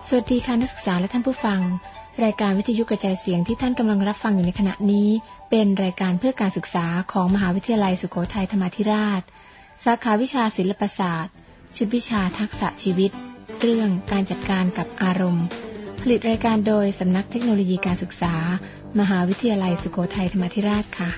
สวัสดีค่ะนักศึกษาและท่านผู้ฟังรายการวิทยุกระจายเสียงที่ท่านกำลังรับฟังอยู่ในขณะนี้เป็นรายการเพื่อการศึกษาของมหาวิทยาลัยสุโขทัยธรรมาธิราชสาขาวิชาศิลปศาสตร์ชุดวิชาทักษะชีวิตเรื่องการจัดการกับอารมณ์ผลิตรายการโดยสำนักเทคโนโลยีการศึกษามหาวิทยาลัยสุโขทัยธรรมาธิราชค่ะ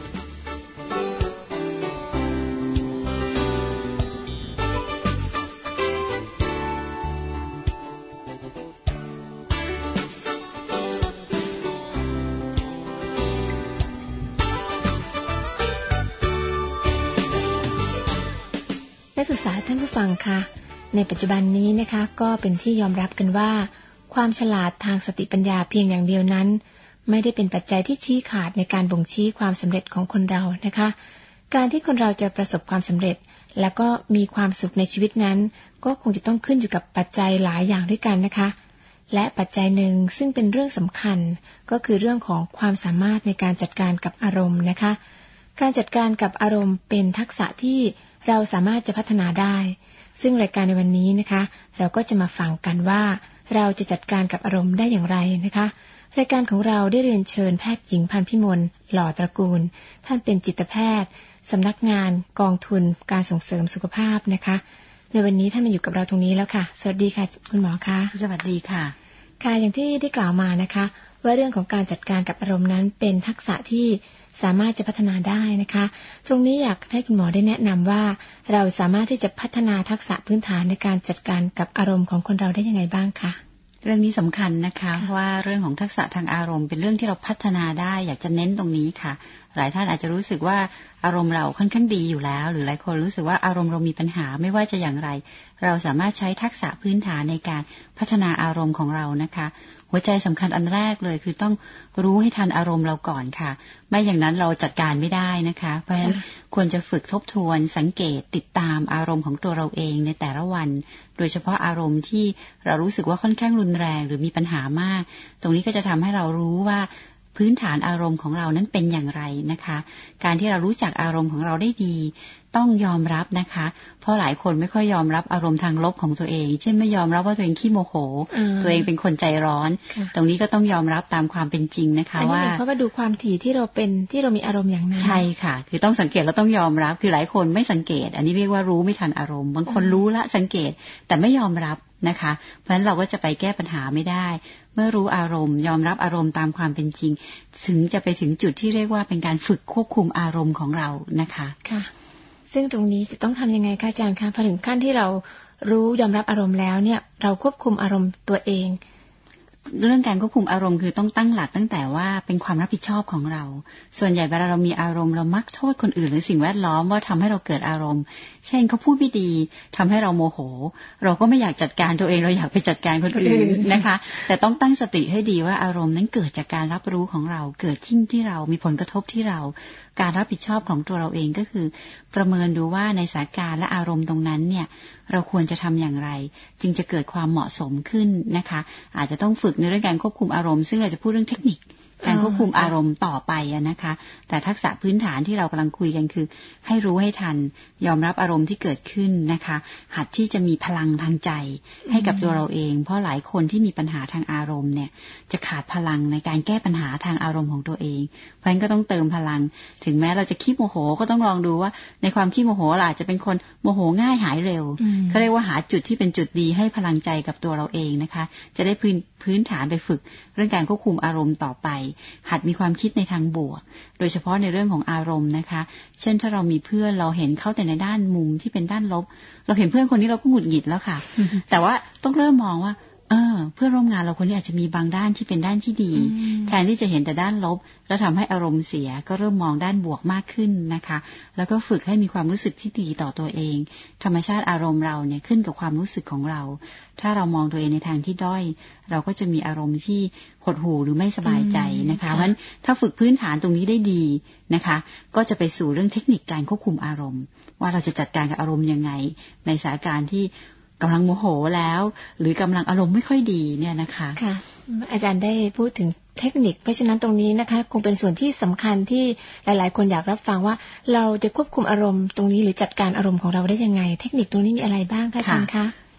นักศึกษาท่านผู้ฟังคะในปัจจุบันนี้นะคะก็เป็นที่ยอมรับกันว่าความฉลาดทางสติปัญญาเพียงอย่างเดียวนั้นไม่ได้เป็นปัจจัยที่ชี้ขาดในการบ่งชี้ความสำเร็จของคนเรานะคะการที่คนเราจะประสบความสำเร็จและก็มีความสุขในชีวิตนั้นก็คงจะต้องขึ้นอยู่กับปัจจัยหลายอย่างด้วยกันนะคะและปัจจัยหนึ่งซึ่งเป็นเรื่องสำคัญก็คือเรื่องของความสามารถในการจัดการกับอารมณ์นะคะการจัดการกับอารมณ์เป็นทักษะที่เราสามารถจะพัฒนาได้ซึ่งรายการในวันนี้นะคะเราก็จะมาฟังกันว่าเราจะจัดการกับอารมณ์ได้อย่างไรนะคะรายการของเราได้เรียนเชิญแพทย์หญิงพันธุ์พิมลหล่อตระกูลท่านเป็นจิตแพทย์สำนักงานกองทุนการส่งเสริมสุขภาพนะคะในวันนี้ท่านมาอยู่กับเราตรงนี้แล้วค่ะสวัสดีค่ะคุณหมอคะสวัสดีค่ะค่ะอย่างที่ได้กล่าวมานะคะว่าเรื่องของการจัดการกับอารมณ์นั้นเป็นทักษะที่สามารถจะพัฒนาได้นะคะตรงนี้อยากให้คุณหมอได้แนะนำว่าเราสามารถที่จะพัฒนาทักษะพื้นฐานในการจัดการกับอารมณ์ของคนเราได้ยังไงบ้างคะเรื่องนี้สำคัญนะคะว่าเรื่องของทักษะทางอารมณ์เป็นเรื่องที่เราพัฒนาได้อยากจะเน้นตรงนี้ค่ะหลายท่านอาจจะรู้สึกว่าอารมณ์เราค่อนข้างดีอยู่แล้วหรือหลายคนรู้สึกว่าอารมณ์เรามีปัญหาไม่ว่าจะอย่างไรเราสามารถใช้ทักษะพื้นฐานในการพัฒนาอารมณ์ของเรานะคะหัวใจสำคัญอันแรกเลยคือต้องรู้ให้ทันอารมณ์เราก่อนค่ะไม่อย่างนั้นเราจัดการไม่ได้นะคะเพราะฉะนั้นควรจะฝึกทบทวนสังเกตติดตามอารมณ์ของตัวเราเองในแต่ละวันโดยเฉพาะอารมณ์ที่เรารู้สึกว่าค่อนข้างรุนแรงหรือมีปัญหามากตรงนี้ก็จะทำให้เรารู้ว่าพื้นฐานอารมณ์ของเรานั้นเป็นอย่างไรนะคะการที่เรารู้จักอารมณ์ของเราได้ดีต้องยอมรับนะคะเพราะหลายคนไม่ค่อยยอมรับอารมณ์ทางลบของตัวเองเช่นไม่ยอมรับว่าตัวเองขี้โมโหตัวเองเป็นคนใจร้อนตรงนี้ก็ต้องยอมรับตามความเป็นจริงนะคะว่าเพราะว่าดูความถี่ที่เราเป็นที่เรามีอารมณ์อย่างนั้นใช่ค่ะคือต้องสังเกตแล้วต้องยอมรับคือหลายคนไม่สังเกตอันนี้เรียกว่ารู้ไม่ทันอารมณ์บางคนรู้ละสังเกตแต่ไม่ยอมรับนะคะเพราะฉะนั้นเราก็จะไปแก้ปัญหาไม่ได้เมื่อรู้อารมณ์ยอมรับอารมณ์ตามความเป็นจริงถึงจะไปถึงจุดที่เรียกว่าเป็นการฝึกควบคุมอารมณ์ของเรานะคะค่ะซึ่งตรงนี้จะต้องทำยังไงคะอาจารย์คะพอถึงขั้นที่เรารู้ยอมรับอารมณ์แล้วเนี่ยเราควบคุมอารมณ์ตัวเองเรื่องการควบคุมอารมณ์คือต้องตั้งหลักตั้งแต่ว่าเป็นความรับผิดชอบของเราส่วนใหญ่เวลาเรามีอารมณ์เรามักโทษคนอื่นหรือสิ่งแวดล้อมว่าทำให้เราเกิดอารมณ์เช่นเขาพูดไม่ดีทำให้เราโมโหเราก็ไม่อยากจัดการตัวเองเราอยากไปจัดการคนอื่นนะคะแต่ต้องตั้งสติให้ดีว่าอารมณ์นั้นเกิดจากการรับรู้ของเราเกิดที่เรามีผลกระทบที่เราการรับผิดชอบของตัวเราเองก็คือประเมินดูว่าในสถานการณ์และอารมณ์ตรงนั้นเนี่ยเราควรจะทำอย่างไรจึงจะเกิดความเหมาะสมขึ้นนะคะอาจจะต้องฝึกในเรื่องการควบคุมอารมณ์ซึ่งเราจะพูดเรื่องเทคนิคการควบคุมอารมณ์ต่อไปนะคะแต่ทักษะพื้นฐานที่เรากำลังคุยกันคือให้รู้ให้ทันยอมรับอารมณ์ที่เกิดขึ้นนะคะหัดที่จะมีพลังทางใจให้กับตัวเราเองเพราะหลายคนที่มีปัญหาทางอารมณ์เนี่ยจะขาดพลังในการแก้ปัญหาทางอารมณ์ของตัวเองเพราะฉะนั้นก็ต้องเติมพลังถึงแม้เราจะขี้โมโหก็ต้องลองดูว่าในความขี้โมโหเราอาจจะเป็นคนโมโหง่ายหายเร็วเขาเรียกว่าหาจุดที่เป็นจุดดีให้พลังใจกับตัวเราเองนะคะจะได้พื้นฐานไปฝึกเรื่องการควบคุมอารมณ์ต่อไปหัดมีความคิดในทางบวกโดยเฉพาะในเรื่องของอารมณ์นะคะเช่นถ้าเรามีเพื่อนเราเห็นเขาแต่ในด้านมุมที่เป็นด้านลบเราเห็นเพื่อนคนนี้เราก็หงุดหงิดแล้วค่ะ แต่ว่าต้องเริ่มมองว่าเพื่อนร่วมงานเราคนนี้อาจจะมีบางด้านที่เป็นด้านที่ดีแทนที่จะเห็นแต่ด้านลบแล้วทำให้อารมณ์เสียก็เริ่มมองด้านบวกมากขึ้นนะคะแล้วก็ฝึกให้มีความรู้สึกที่ดีต่อตัวเองธรรมชาติอารมณ์เราเนี่ยขึ้นกับความรู้สึกของเราถ้าเรามองตัวเองในทางที่ด้อยเราก็จะมีอารมณ์ที่หดหู่หรือไม่สบายใจนะคะเพราะฉะนั้นถ้าฝึกพื้นฐานตรงนี้ได้ดีนะคะก็จะไปสู่เรื่องเทคนิคการควบคุมอารมณ์ว่าเราจะจัดการกับอารมณ์ยังไงในสถานการณ์ที่กำลังโมโหแล้วหรือกำลังอารมณ์ไม่ค่อยดีเนี่ยนะคะค่ะอาจารย์ได้พูดถึงเทคนิคเพราะฉะนั้นตรงนี้นะคะคงเป็นส่วนที่สำคัญที่หลายๆคนอยากรับฟังว่าเราจะควบคุมอารมณ์ตรงนี้หรือจัดการอารมณ์ของเราได้ยังไงเทคนิคตรงนี้มีอะไรบ้างคะอาจารย์คะ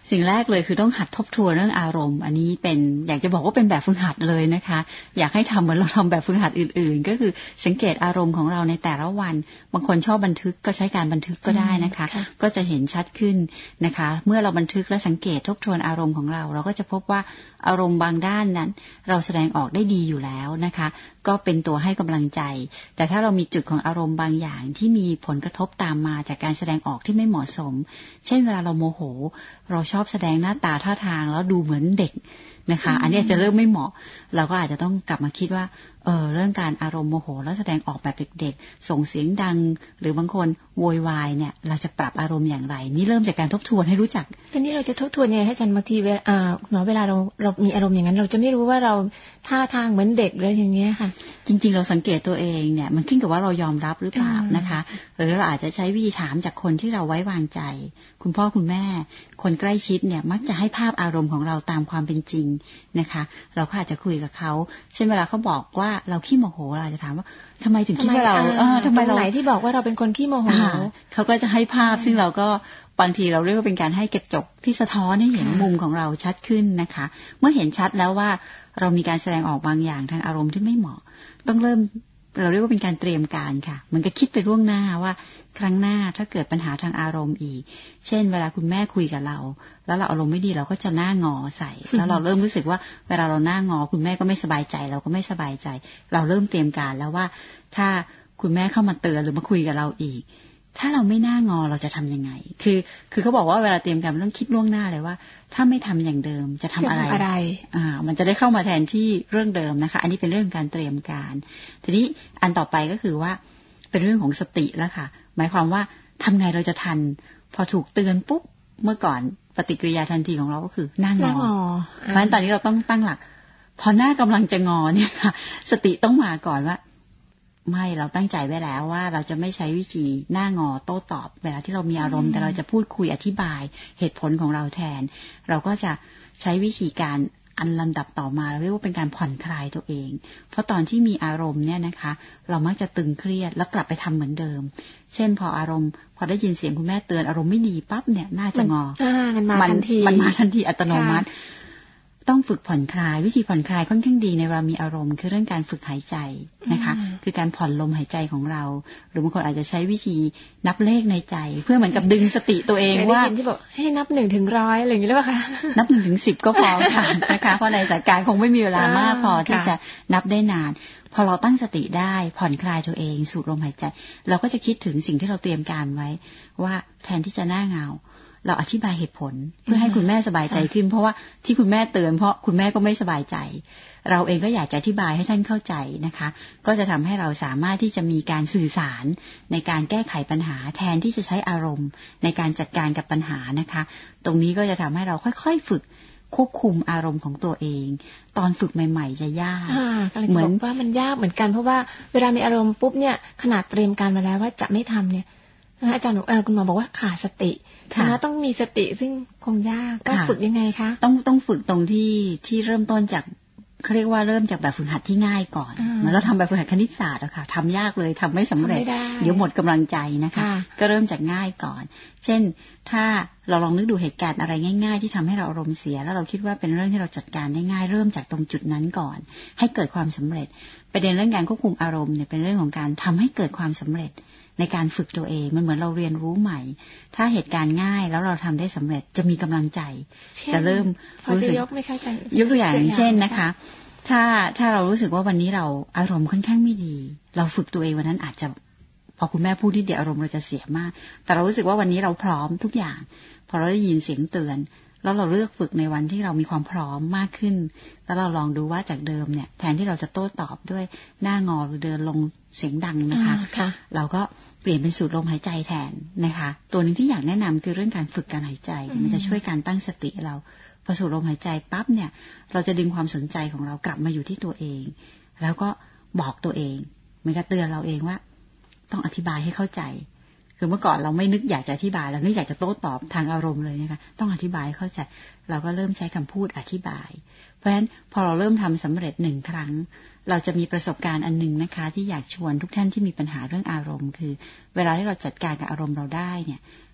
สิ่งแรกเลยคือต้องหัดทบทวนเรื่องอารมณ์อันนี้เป็นอยากจะบอกว่าเป็นแบบฝึกหัดเลยนะคะอยากให้ทำเหมือนเราทำแบบฝึกหัดอื่นๆก็คือสังเกตอารมณ์ของเราในแต่ละวันบางคนชอบบันทึกก็ใช้การบันทึกก็ได้นะคะก็จะเห็นชัดขึ้นนะคะเมื่อเราบันทึกและสังเกตทบทวนอารมณ์ของเราเราก็จะพบว่าอารมณ์บางด้านนั้นเราแสดงออกได้ดีอยู่แล้วนะคะก็เป็นตัวให้กำลังใจแต่ถ้าเรามีจุดของอารมณ์บางอย่างที่มีผลกระทบตามมาจากการแสดงออกที่ไม่เหมาะสมเช่นเวลาเราโมโหเราชอบแสดงหน้าตาท่าทางแล้วดูเหมือนเด็กนะคะอันนี้จะเริ่มไม่เหมาะเราก็อาจจะต้องกลับมาคิดว่าเรื่องการอารมณ์โมโหแล้วแสดงออกแบบเด็กๆส่งเสียงดังหรือบางคนโวยวายเนี่ยเราจะปรับอารมณ์อย่างไรนี่เริ่มจากการทบทวนให้รู้จักทีนี้เราจะทบทวนยังไงให้อาจารย์บางทีเวลาเรามีอารมณ์อย่างนั้นเราจะไม่รู้ว่าเราท่าทางเหมือนเด็กเลยอย่างเงี้ยค่ะจริงๆเราสังเกตตัวเองเนี่ยมันขึ้นกับว่าเรายอมรับหรือเปล่านะคะหรือเราอาจจะใช้วิธีถามจากคนที่เราไว้วางใจคุณพ่อคุณแม่คนใกล้ชิดเนี่ยมักจะให้ภาพอารมณ์ของเราตามความเป็นจริงนะคะเราก็อาจจะคุยกับเขาเช่นเวลาเขาบอกว่าเราขี้โมโหเราจะถามว่าทำไมถึงคิดว่าเราทำไมเราไหนที่บอกว่าเราเป็นคนขี้โมโหเขาก็จะให้ภาพซึ่งเราก็บางทีเราเรียกว่าเป็นการให้กระจกที่สะท้อนให้เห็นมุมของเราชัดขึ้นนะคะเมื่อเห็นชัดแล้วว่าเรามีการแสดงออกบางอย่างทางอารมณ์ที่ไม่เหมาะต้องเริ่มเราเรียกว่าเป็นการเตรียมการค่ะเหมือนกับคิดไปล่วงหน้าว่าครั้งหน้าถ้าเกิดปัญหาทางอารมณ์อีกเช่นเวลาคุณแม่คุยกับเราแล้วเราอารมณ์ไม่ดีเราก็จะหน้างอใส่แล้วเราเริ่มรู้สึกว่าเวลาเราหน้างอคุณแม่ก็ไม่สบายใจเราก็ไม่สบายใจเราเริ่มเตรียมการแล้วว่าถ้าคุณแม่เข้ามาเตือนหรือมาคุยกับเราอีกถ้าเราไม่น่างอเราจะทำยังไงคือเขาบอกว่าเวลาเตรียมการมันต้องคิดล่วงหน้าเลยว่าถ้าไม่ทำอย่างเดิมจะทำอะไรมันจะได้เข้ามาแทนที่เรื่องเดิมนะคะอันนี้เป็นเรื่องการเตรียมการทีนี้อันต่อไปก็คือว่าเป็นเรื่องของสติแล้วค่ะหมายความว่าทำไงเราจะทันพอถูกเตือนปุ๊บเมื่อก่อนปฏิกิริยาทันทีของเราก็คือหน้างอเพราะฉะนั้นตอนนี้เราต้องตั้งหลักพอหน้ากำลังจะงอเนี่ยค่ะสติต้องมาก่อนว่าไม่เราตั้งใจไว้แล้วว่าเราจะไม่ใช้วิธีหน้างอโต้ตอบเวลาที่เรามีอารมณ์แต่เราจะพูดคุยอธิบายเหตุผลของเราแทนเราก็จะใช้วิธีการอันลำดับต่อมาเรียกว่าเป็นการผ่อนคลายตัวเองเพราะตอนที่มีอารมณ์เนี่ยนะคะเรามักจะตึงเครียดแล้วกลับไปทำเหมือนเดิมเช่นพออารมณ์พอได้ยินเสียงคุณแม่เตือนอารมณ์ไม่ดีปั๊บเนี่ยน่าจะงอมันมาทันทีอัตโนมัติต้องฝึกผ่อนคลายวิธีผ่อนคลายค่อนข้างดีในเวลามีอารมณ์คือเรื่องการฝึกหายใจนะคะคือการผ่อนลมหายใจของเราหรือบางคนอาจจะใช้วิธีนับเลขในใจเพื่อเหมือนกับดึงสติตัวเองว่าที่บอกให้นับ1 ถึง 100อะไรอย่างนี้หรือเปล่าคะนับ1 ถึง 10ก็พอค่ะนะคะเพราะในสถานการณ์คงไม่มีเวลามากพอที่จะนับได้นานพอเราตั้งสติได้ผ่อนคลายตัวเองสูดลมหายใจเราก็จะคิดถึงสิ่งที่เราเตรียมการไว้ว่าแทนที่จะหน้าเงาเราอธิบายเหตุผลเพื่อให้คุณแม่สบายใจขึ้นเพราะว่าที่คุณแม่เตือนเพราะคุณแม่ก็ไม่สบายใจเราเองก็อยากจะอธิบายให้ท่านเข้าใจนะคะก็จะทำให้เราสามารถที่จะมีการสื่อสารในการแก้ไขปัญหาแทนที่จะใช้อารมณ์ในการจัดการกับปัญหานะคะตรงนี้ก็จะทำให้เราค่อยๆฝึกควบคุมอารมณ์ของตัวเองตอนฝึกใหม่ๆจะยากเหมือนว่ามันยากเหมือนกันเพราะว่าเวลามีอารมณ์ปุ๊บเนี่ยขนาดเตรียมการมาแล้วว่าจะไม่ทำเนี่ยอาจารย์คุณหมอบอกว่าขาดสตินะต้องมีสติซึ่งคงยากก็ฝึกยังไงคะต้องฝึกตรงที่เริ่มต้นจากเขาเรียกว่าเริ่มจากแบบฝึกหัดที่ง่ายก่อนเหมือนเราทำแบบฝึกหัดคณิตศาสตร์อะค่ะทำยากเลยทำไม่สำเร็จเดี๋ยวหมดกำลังใจนะคะก็เริ่มจากง่ายก่อนเช่นถ้าเราลองนึกดูเหตุการณ์อะไรง่ายๆที่ทำให้เราอารมณ์เสียแล้วเราคิดว่าเป็นเรื่องที่เราจัดการได้ง่ายเริ่มจากตรงจุดนั้นก่อนให้เกิดความสำเร็จประเด็นเรื่องการควบคุมอารมณ์เนี่ยเป็นเรื่องของการทำให้เกิดความสำเร็จในการฝึกตัวเองมันเหมือนเราเรียนรู้ใหม่ถ้าเหตุการณ์ง่ายแล้วเราทำได้สำเร็จจะมีกำลังใจจะเริ่มรู้สึกยกตัวอย่างเช่นนะคะถ้าเรารู้สึกว่าวันนี้เราอารมณ์ค่อนข้างไม่ดีเราฝึกตัวเองวันนั้นอาจจะพอคุณแม่พูดนิดเดียวอารมณ์เราจะเสียมากแต่เรารู้สึกว่าวันนี้เราพร้อมทุกอย่างพอเราได้ยินเสียงเตือนแล้วเราเลือกฝึกในวันที่เรามีความพร้อมมากขึ้นแล้วเราลองดูว่าจากเดิมเนี่ยแทนที่เราจะโต้ตอบด้วยหน้างอหรือเดินลงเสียงดังนะคะเราก็เปลี่ยนเป็นสูดลมหายใจแทนนะคะตัวนึงที่อยากแนะนำคือเรื่องการฝึกการหายใจมันจะช่วยการตั้งสติเราพอสูดลมหายใจปั๊บเนี่ยเราจะดึงความสนใจของเรากลับมาอยู่ที่ตัวเองแล้วก็บอกตัวเองมันก็เตือนเราเองว่าต้องอธิบายให้เข้าใจคือเมื่อก่อนเราไม่นึกอยากจะอธิบายเรานึกอยากจะโต้ตอบทางอารมณ์เลยนะคะต้องอธิบายให้เข้าใจเราก็เริ่มใช้คำพูดอธิบายเพราะฉะนั้นพอเราเริ่มทำสำเร็จ1 ครั้งเราจะมีประสบการณ์อันนึงนะคะที่อยากชวนทุกท่านที่มีปัญหาเรื่องอารมณ์คือเวลาที่เราจัดการกับอารมณ์เราได้เนี่ย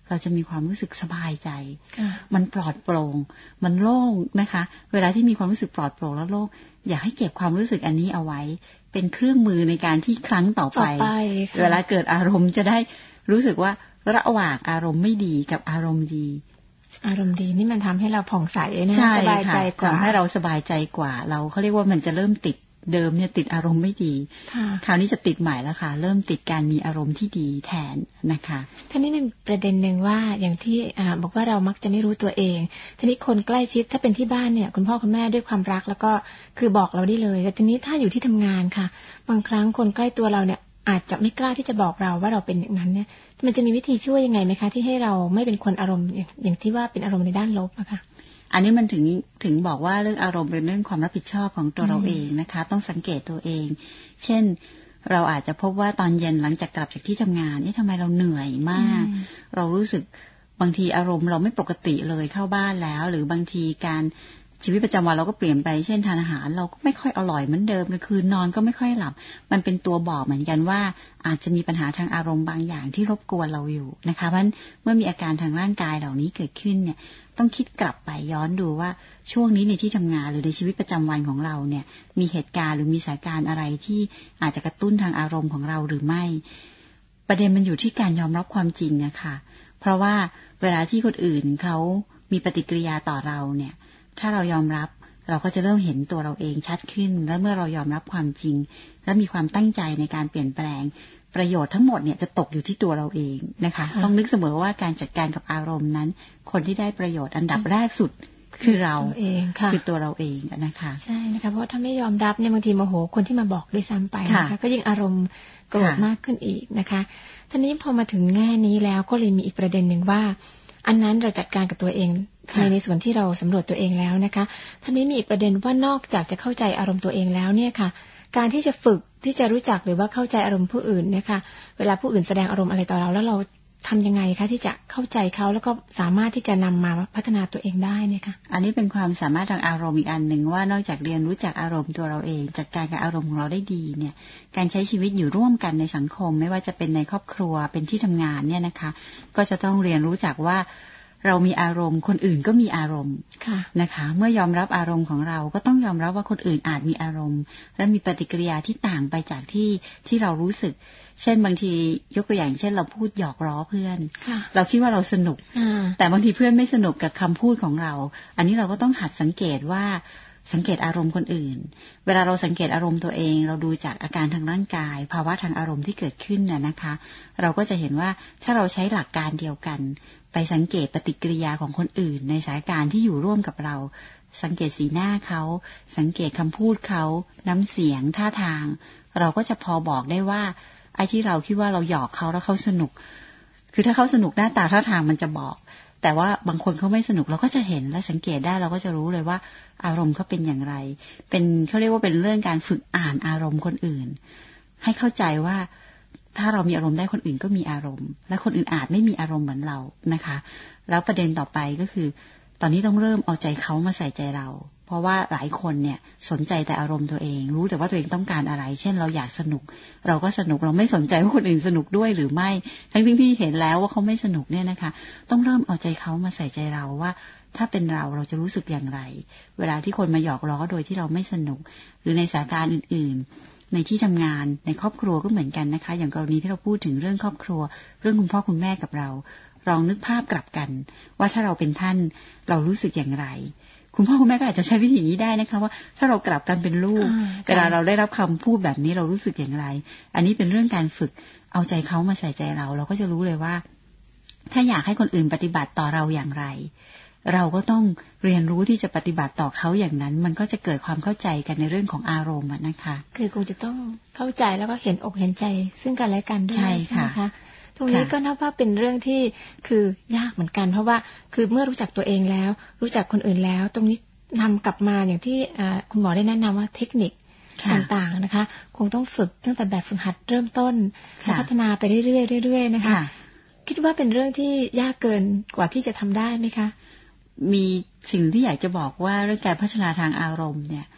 เราจะมีความรู้สึกสบายใจมันปลอดโปร่งมันโล่งนะคะเวลาที่มีความรู้สึกปลอดโปร่งแล้วโล่งอยากให้เก็บความรู้สึกอันนี้เอาไว้เป็นเครื่องมือในการที่ครั้งต่อไปเวลาเกิดอารมณ์จะได้รู้สึกว่าระหว่างอารมณ์ไม่ดีกับอารมณ์ดีนี่มันทำให้เราผ่องใสนะสบายใจกว่าทำให้เราสบายใจกว่าเราเขาเรียกว่ามันจะเริ่มติดเดิมเนี่ยติดอารมณ์ไม่ดีคราวนี้จะติดใหม่แล้วค่ะเริ่มติดการมีอารมณ์ที่ดีแทนนะคะท่านี้มีประเด็นหนึ่งว่าอย่างที่บอกว่าเรามักจะไม่รู้ตัวเองทีนี้คนใกล้ชิดถ้าเป็นที่บ้านเนี่ยคุณพ่อคุณแม่ด้วยความรักแล้วก็คือบอกเราได้เลยแต่ทีนี้ถ้าอยู่ที่ทำงานค่ะบางครั้งคนใกล้ตัวเราเนี่ยอาจจะไม่กล้าที่จะบอกเราว่าเราเป็นอย่างนั้นเนี่ยมันจะมีวิธีช่วยยังไงไหมคะที่ให้เราไม่เป็นคนอารมณ์อย่างที่ว่าเป็นอารมณ์ในด้านลบอะค่ะอันนี้มันถึงบอกว่าเรื่องอารมณ์เป็นเรื่องความรับผิดชอบของตัวเราเองนะคะต้องสังเกตตัวเองเช่นเราอาจจะพบว่าตอนเย็นหลังจากกลับจากที่ทำงานนี่ทำไมเราเหนื่อยมากเรารู้สึกบางทีอารมณ์เราไม่ปกติเลยเข้าบ้านแล้วหรือบางทีการชีวิตประจำวันเราก็เปลี่ยนไปเช่นทานอาหารเราก็ไม่ค่อยอร่อยเหมือนเดิมกลางคืนนอนก็ไม่ค่อยหลับมันเป็นตัวบอกเหมือนกันว่าอาจจะมีปัญหาทางอารมณ์บางอย่างที่รบกวนเราอยู่นะคะเพราะฉะนั้นเมื่อมีอาการทางร่างกายเหล่านี้เกิดขึ้นเนี่ยต้องคิดกลับไปย้อนดูว่าช่วงนี้ในที่ทำงานหรือในชีวิตประจำวันของเราเนี่ยมีเหตุการณ์หรือมีสถานการณ์อะไรที่อาจจะกระตุ้นทางอารมณ์ของเราหรือไม่ประเด็นมันอยู่ที่การยอมรับความจริงนะคะเพราะว่าเวลาที่คนอื่นเขามีปฏิกิริยาต่อเราเนี่ยถ้าเรายอมรับเราก็จะเริ่มเห็นตัวเราเองชัดขึ้นและเมื่อเรายอมรับความจริงและมีความตั้งใจในการเปลี่ยนแปลงประโยชน์ทั้งหมดเนี่ยจะตกอยู่ที่ตัวเราเองนะคะต้องนึกเสมอว่าการจัดการกับอารมณ์นั้นคนที่ได้ประโยชน์อันดับแรกสุดคือเราเองค่ะคือตัวเราเองนะคะใช่นะคะเพราะถ้าไม่ยอมรับเนี่ยบางทีโมโหคนที่มาบอกด้วยซ้ำไปนะคะก็ยิ่งอารมณ์โกรธมากขึ้นอีกนะคะทีนี้พอมาถึงแง่นี้แล้วก็เลยมีอีกประเด็นหนึ่งว่าอันนั้นเราจัดการกับตัวเองในส่วนที่เราสำรวจตัวเองแล้วนะคะทีนี้มีอีกประเด็นว่านอกจากจะเข้าใจอารมณ์ตัวเองแล้วเนี่ยค่ะการที่จะฝึกที่จะรู้จักหรือว่าเข้าใจอารมณ์ผู้อื่นเนี่ยค่ะเวลาผู้อื่นแสดงอารมณ์อะไรต่อเราแล้วเราทำยังไงคะที่จะเข้าใจเขาแล้วก็สามารถที่จะนำมาพัฒนาตัวเองได้เนี่ยค่ะอันนี้เป็นความสามารถทางอารมณ์อีกอันหนึ่งว่านอกจากเรียนรู้จักอารมณ์ตัวเราเองจัดการกับอารมณ์ของเราได้ดีเนี่ยการใช้ชีวิตอยู่ร่วมกันในสังคมไม่ว่าจะเป็นในครอบครัวเป็นที่ทำงานเนี่ยนะคะก็จะต้องเรียนรู้จักว่าเรามีอารมณ์คนอื่นก็มีอารมณ์นะคะเมื่อยอมรับอารมณ์ของเราก็ต้องยอมรับว่าคนอื่นอาจมีอารมณ์และมีปฏิกิริยาที่ต่างไปจากที่เรารู้สึกเช่นบางทียกตัวอย่างเช่นเราพูดหยอกล้อเพื่อนเราคิดว่าเราสนุกแต่บางทีเพื่อนไม่สนุกกับคำพูดของเราอันนี้เราก็ต้องหัดสังเกตว่าสังเกตอารมณ์คนอื่นเวลาเราสังเกตอารมณ์ตัวเองเราดูจากอาการทางร่างกายภาวะทางอารมณ์ที่เกิดขึ้นนะคะเราก็จะเห็นว่าถ้าเราใช้หลักการเดียวกันไปสังเกตปฏิกิริยาของคนอื่นในสถานการณ์ที่อยู่ร่วมกับเราสังเกตสีหน้าเขาสังเกตคำพูดเขาน้ำเสียงท่าทางเราก็จะพอบอกได้ว่าไอ้ที่เราคิดว่าเราหยอกเขาแล้วเขาสนุกคือถ้าเขาสนุกหน้าตาท่าทางมันจะบอกแต่ว่าบางคนเขาไม่สนุกเราก็จะเห็นและสังเกตได้เราก็จะรู้เลยว่าอารมณ์เขาเป็นอย่างไรเป็นเขาเรียกว่าเป็นเรื่องการฝึกอ่านอารมณ์คนอื่นให้เข้าใจว่าถ้าเรามีอารมณ์ได้คนอื่นก็มีอารมณ์และคนอื่นอาจไม่มีอารมณ์เหมือนเรานะคะแล้วประเด็นต่อไปก็คือตอนนี้ต้องเริ่มเอาใจเขามาใส่ใจเราเพราะว่าหลายคนเนี่ยสนใจแต่อารมณ์ตัวเองรู้แต่ว่าตัวเองต้องการอะไรเช่นเราอยากสนุกเราก็สนุกเราไม่สนใจว่าคนอื่นสนุกด้วยหรือไม่ทั้งที่เห็นแล้วว่าเขาไม่สนุกเนี่ยนะคะต้องเริ่มเอาใจเขามาใส่ใจเราว่าถ้าเป็นเราจะรู้สึกอย่างไรเวลาที่คนมาหยอกล้อโดยที่เราไม่สนุกหรือในสถานการณ์อื่นๆในที่ทำงานในครอบครัวก็เหมือนกันนะคะอย่างกรณีที่เราพูดถึงเรื่องครอบครัวเรื่องคุณพ่อคุณแม่กับเราลองนึกภาพกลับกันว่าถ้าเราเป็นท่านเรารู้สึกอย่างไรคุณพ่อคุณแม่ก็อาจจะใช้วิธีนี้ได้นะคะว่าถ้าเรากลับกันเป็นลูกเวลาเราได้รับคำพูดแบบนี้เรารู้สึกอย่างไรอันนี้เป็นเรื่องการฝึกเอาใจเขามาใส่ใจเราก็จะรู้เลยว่าถ้าอยากให้คนอื่นปฏิบัติต่อเราอย่างไรเราก็ต้องเรียนรู้ที่จะปฏิบัติต่อเขาอย่างนั้นมันก็จะเกิดความเข้าใจกันในเรื่องของอารมณ์นะคะคือคงจะต้องเข้าใจแล้วก็เห็นอกเห็นใจซึ่งกันและกันด้วยใช่ไหมคะตรงนี้ก็นับว่าเป็นเรื่องที่คือยากเหมือนกันเพราะว่าคือเมื่อรู้จักตัวเองแล้วรู้จักคนอื่นแล้วตรงนี้นำกลับมาอย่างที่คุณหมอได้แนะนำว่าเทคนิคต่างๆนะคะคงต้องฝึกตั้งแต่แบบฝึกหัดเริ่มต้นพัฒนาไปเรื่อยๆนะคะคิดว่าเป็นเรื่องที่ยากเกินกว่าที่จะทำได้ไหมคะมีสิ่งที่อยากจะบอกว่าเรื่องการพัฒนาทางอารมณ์เนี่ย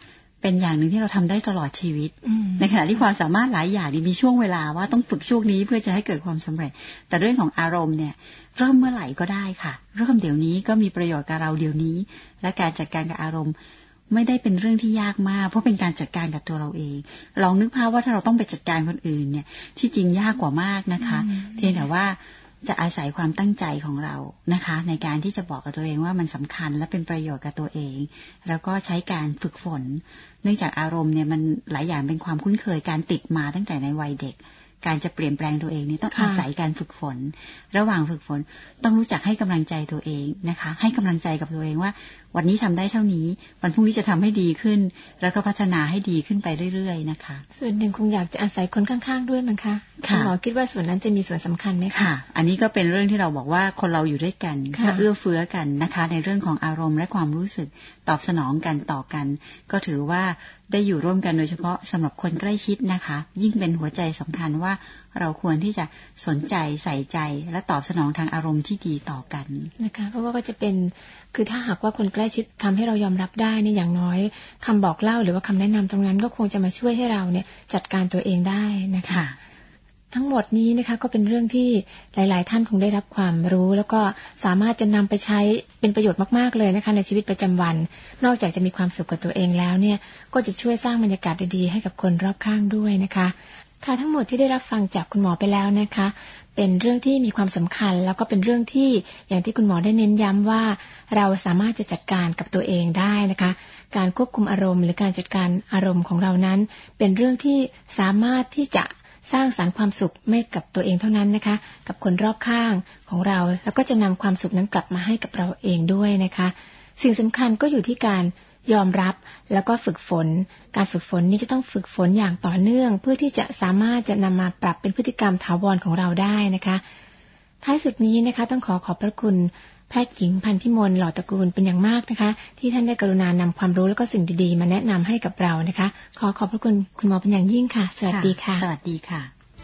เป็นอย่างหนึ่งที่เราทำได้ตลอดชีวิตในขณะที่ความสามารถหลายอย่างมีช่วงเวลาว่าต้องฝึกช่วงนี้เพื่อจะให้เกิดความสำเร็จแต่เรื่องของอารมณ์เนี่ยเริ่มเมื่อไหร่ก็ได้ค่ะเริ่มเดี๋ยวนี้ก็มีประโยชน์กับเราเดี๋ยวนี้และการจัดการกับอารมณ์ไม่ได้เป็นเรื่องที่ยากมากเพราะเป็นการจัดการกับตัวเราเองลองนึกภาพว่าถ้าเราต้องไปจัดการคนอื่นเนี่ยที่จริงยากกว่ามากนะคะเพียงแต่ว่าจะอาศัยความตั้งใจของเรานะคะในการที่จะบอกกับตัวเองว่ามันสำคัญและเป็นประโยชน์กับตัวเองแล้วก็ใช้การฝึกฝนเนื่องจากอารมณ์เนี่ยมันหลายอย่างเป็นความคุ้นเคยการติดมาตั้งแต่ในวัยเด็กการจะเปลี่ยนแปลงตัวเองนี่ต้องอาศัยการฝึกฝนระหว่างฝึกฝนต้องรู้จักให้กำลังใจตัวเองนะคะให้กำลังใจกับตัวเองว่าวันนี้ทำได้เท่านี้วันพรุ่งนี้จะทำให้ดีขึ้นแล้วก็พัฒนาให้ดีขึ้นไปเรื่อยๆนะคะส่วนหนึ่งคงอยากจะอาศัยคนข้างๆด้วยมั้งคะคุณหมอคิดว่าส่วนนั้นจะมีส่วนสำคัญไหมคะค่ะอันนี้ก็เป็นเรื่องที่เราบอกว่าคนเราอยู่ด้วยกันถ้าเอื้อเฟื้อกันนะคะในเรื่องของอารมณ์และความรู้สึกตอบสนองกันต่อกันก็ถือว่าได้อยู่ร่วมกันโดยเฉพาะสำหรับคนใกล้ชิดนะคะยิ่งเป็นหัวใจสำคัญว่าเราควรที่จะสนใจใส่ใจและตอบสนองทางอารมณ์ที่ดีต่อกันนะคะเพราะว่าก็จะเป็นคือถ้าหากว่าคนใกล้ชิดทำให้เรายอมรับได้เนี่ยอย่างน้อยคำบอกเล่าหรือว่าคำแนะนำตรงนั้นก็คงจะมาช่วยให้เราเนี่ยจัดการตัวเองได้นะคะทั้งหมดนี้นะคะก็เป็นเรื่องที่หลายๆท่านคงได้รับความรู้แล้วก็สามารถจะนำไปใช้เป็นประโยชน์มากๆเลยนะคะในชีวิตประจำวันนอกจากจะมีความสุขกับตัวเองแล้วเนี่ยก็จะช่วยสร้างบรรยากาศดีๆให้กับคนรอบข้างด้วยนะคะค่ะทั้งหมดที่ได้รับฟังจากคุณหมอไปแล้วนะคะเป็นเรื่องที่มีความสำคัญแล้วก็เป็นเรื่องที่อย่างที่คุณหมอได้เน้นย้ำว่าเราสามารถจะจัดการกับตัวเองได้นะคะการควบคุมอารมณ์หรือการจัดการอารมณ์ของเรานั้นเป็นเรื่องที่สามารถที่จะสร้างสรรค์ความสุขไม่กับตัวเองเท่านั้นนะคะกับคนรอบข้างของเราแล้วก็จะนำความสุขนั้นกลับมาให้กับเราเองด้วยนะคะสิ่งสำคัญก็อยู่ที่การยอมรับแล้วก็ฝึกฝนการฝึกฝนนี้จะต้องฝึกฝนอย่างต่อเนื่องเพื่อที่จะสามารถจะนำมาปรับเป็นพฤติกรรมถาวรของเราได้นะคะท้ายสุดนี้นะคะต้องขอบพระคุณแพทย์หญิงพันธุ์พิมลหล่อตระกูลเป็นอย่างมากนะคะที่ท่านได้กรุณานำความรู้แล้วก็สิ่งดีๆมาแนะนำให้กับเรานะคะขอบพระคุณคุณหมอเป็นอย่างยิ่งค่ะสวัสดีค่ะสวัสดีค่ะ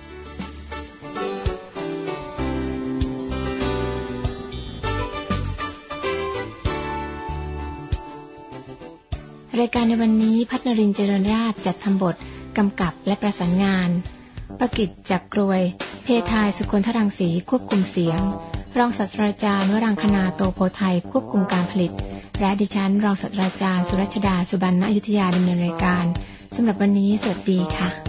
รายการในวันนี้พัฒนรินทร์เจริญราชจัดทำบทกำกับและประสานงานประกิจจักรกรวยเพทายสุคนทรังสีควบคุมเสียงรองศาสตราจารย์วรังคณาโตโพไทยควบคุมการผลิตและดิฉันรองศาสตราจารย์สุรัชดาสุบรรณอยุธยาดำเนินรายการสำหรับวันนี้สวัสดีค่ะ